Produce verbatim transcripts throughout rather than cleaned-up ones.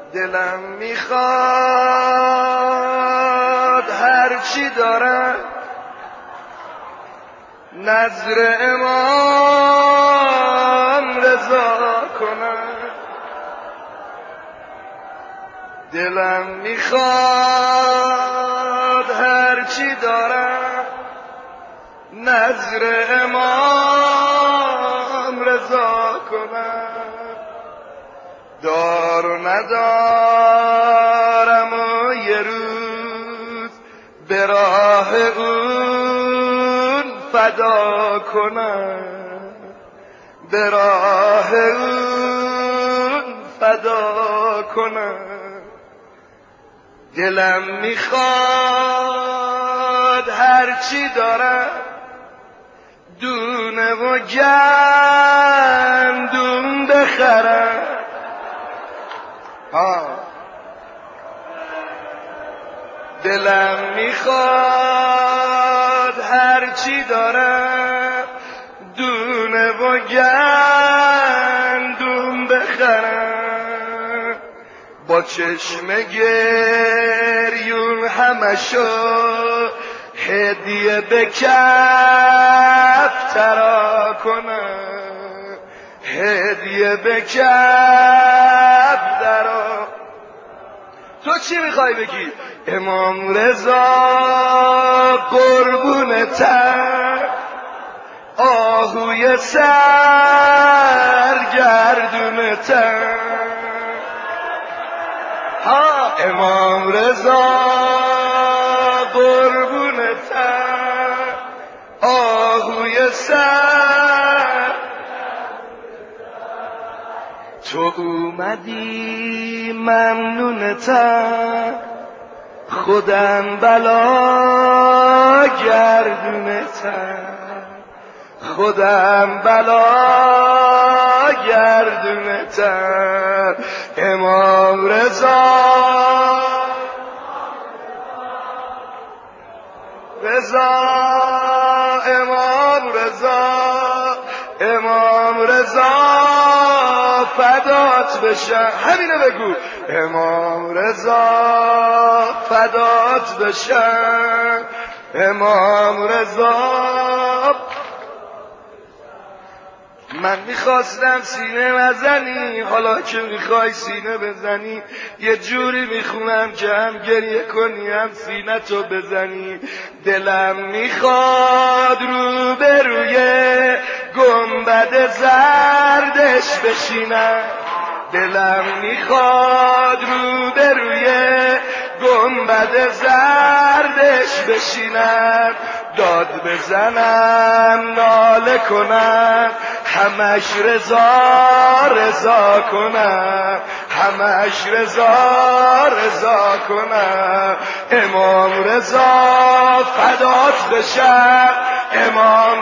دلم میخواد هرچی دارم نظر امام رضا کنم. دلم میخواد هرچی دارم نظر امام رضا کنم. دار و ندارم و یه روز به راه اون فدا کنم، به راه اون فدا کنم. دلم میخواد هرچی دارم دونه و گندم بخرم. ها دلم میخواد هرچی دارم دونه و گندم بخرم. با چشم گریون همشو هدیه به کف ترا کنم، هدیه به کف ترا. تو چی میخوای بگی؟ امام رضا قربونتم آهوی سرگردونتم. ها امام رضا قربونتم آهوی سر. تو اومدی ممنونتم خودم بلا گردونتم، خودم بلا گردونتم. امام رضا رضا امام رضا امام رضا فدات بشم. همینو بگو امام رضا فدات بشم، امام رضا. من میخواستم سینه بزنی، حالا که میخوای سینه بزنی یه جوری میخونم که هم گریه کنی هم سینه تو بزنی. دلم میخواد رو به روی گنبد زردش بشینم، دلم میخواد رو به روی گنبد زردش بشینم. داد بزنم ناله کنم همش رضا رضا کنم، همش رضا رضا کنم. امام رضا فدات بشم، امام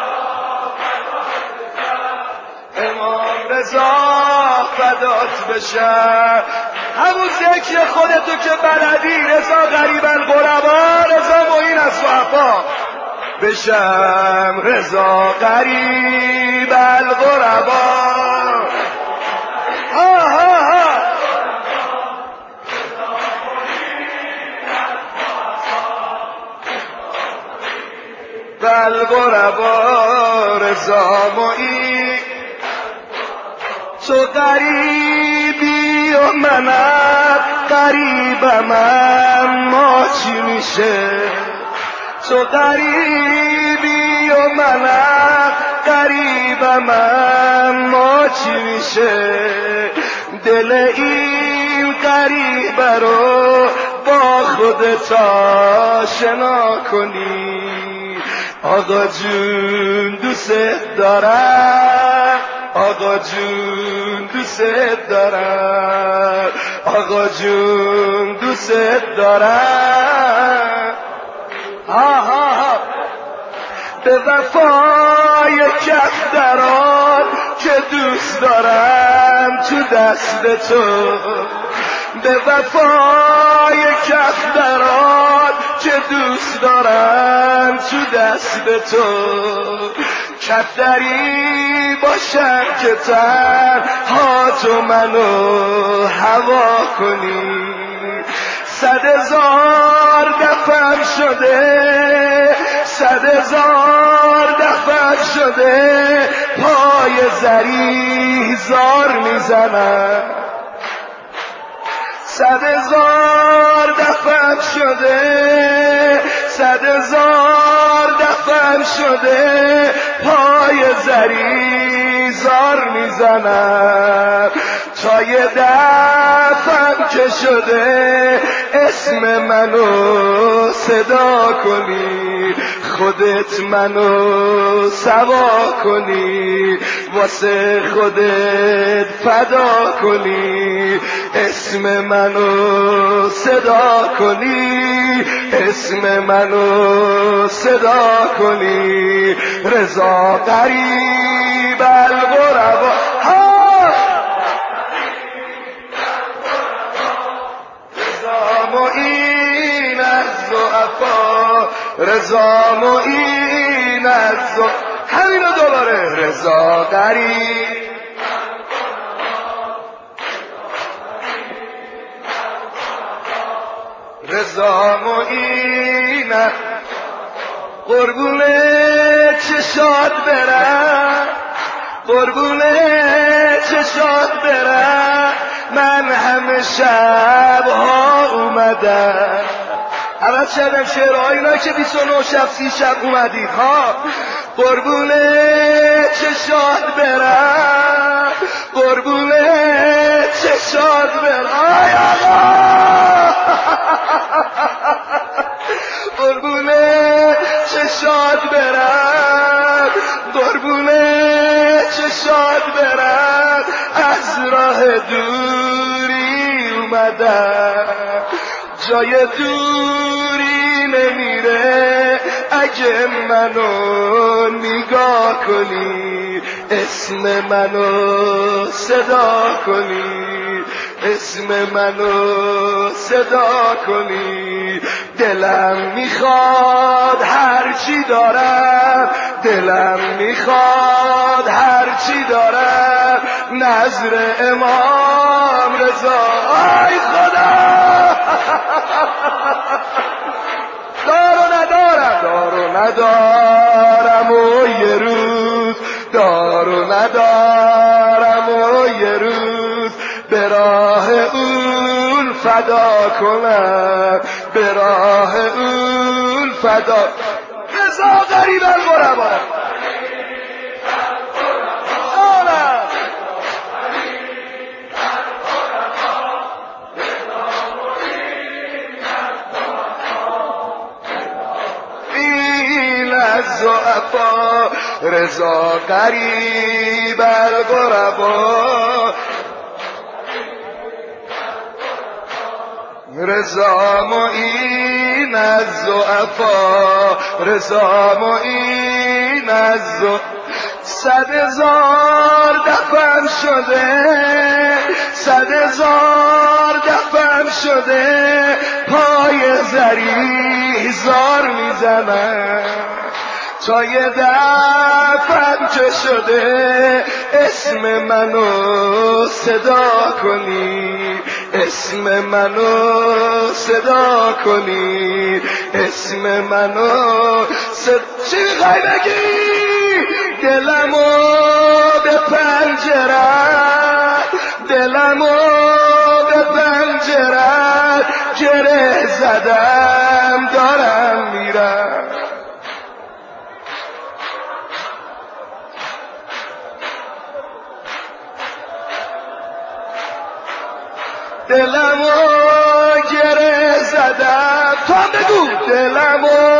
امام رضا فدات بشم. همون ذکر خودتو که بلدی رضا غریب الغربا رضا معین از صحفا بشم، رضا غریب الغربا. ها ها ها الغربا رضا معین. تو غریبی و منم غریبم، اما چی میشه؟ تو غریبی و منم غریبم، اما چی میشه؟ دل این غریبه رو با خودت آشنا کنی. آقا جون دوست دارم، آقا جون دوست دارم، آقا جون دوست دارم. ها ها ها به وفای کف درات که دوست دارم تو دست تو، به وفای کف درات که دوست دارم تو دست تو. کفتری باشم که تنها تو منو هوا کنی. صد هزار دفعم شده، صد هزار دفعم شده پای زری زار میزنم. صد هزار دفعم شده، صد هزار دفعم شده پای زری زار میزنم. تا یه دفعم که شده اسم منو صدا کنی، خودت منو سوا کنی، واسه خودت فدا کنی، اسم منو صدا کنی، اسم منو صدا کنی. رضا قریب الغربا معین از ضعفا، رضا معین از ضعفا. همینو دوباره. رضا قریب رضا معین قربون چشات برم، قربون چشات برم. من همه شبها اومدم. اول شدم شعرهای اینا که بیست و نه شب سی شب اومدید ها. قربون چشات برم، قربون چشات برم. آی آقا قربون چشات برم، قربون چشات برم. از راه دوری اومدم، جای دوری نمیره اگه منو نگاه کنی، اسم منو صدا کنی، اسم منو صدا کنی. دلم میخواد هرچی دارم، دلم میخواد هرچی دارم نظر امام رضا. آی خدا دار و ندارم، دار و ندارم و یه روز، دار و ندارم و یه روز به راه اون فدا کنم، به راه اون فدا. رضا قریب الغربا الضعفا، رضا قریب الغربا، رضا معین از ضعفا، رضا معین از ضعفا. صد هزار دفعم شده، صد هزار دفعم شده پای زری زار میزنم. تا یه دفعم که شده اسم منو صدا کنی، اسم منو صدا کنی، اسم منو صدا. چی میخوای بگی؟ دلمو به پنجرت، دلمو به پنجرت گره زدم دارم میرم. دلمو گره زدم، تو هم بگو. دلمو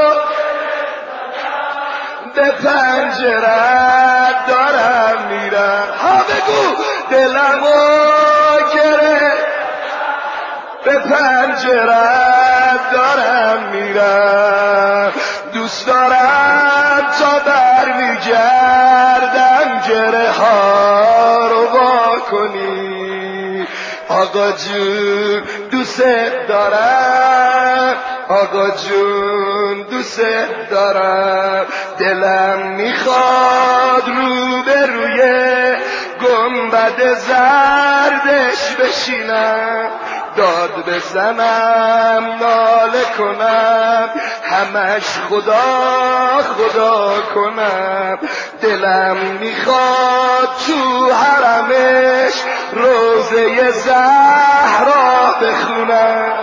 به پنجرت دارم میرم. ها بگو. دلمو گره به پنجرت دارم میرم. دوست دارم تا برمیگردم گره ها رو وا کنی. آقا جون دوست دارم، آقا جون دوست دارم. دلم میخواد رو به روی گنبد زردش بشینم، داد بزنم ناله کنم، همش خدا خدا کنم. دلم میخواد تو حرمش روزه زهرا بخونم.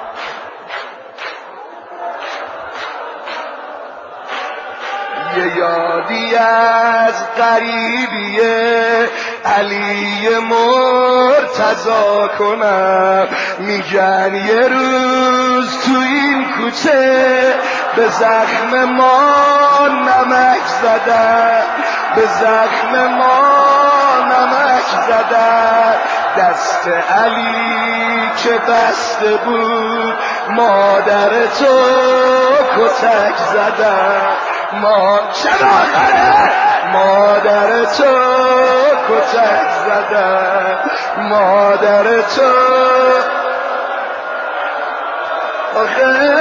یه یادی از غریبیه علی مرتضی کنم، میگن یه روز تو این کوچه به زخم ما نمک زدن، به زخم ما نمک زدن. دست علی که بسته بود مادر تو کتک زدن، ما شناخره مادر تو کتک زدن، مادر تو آخه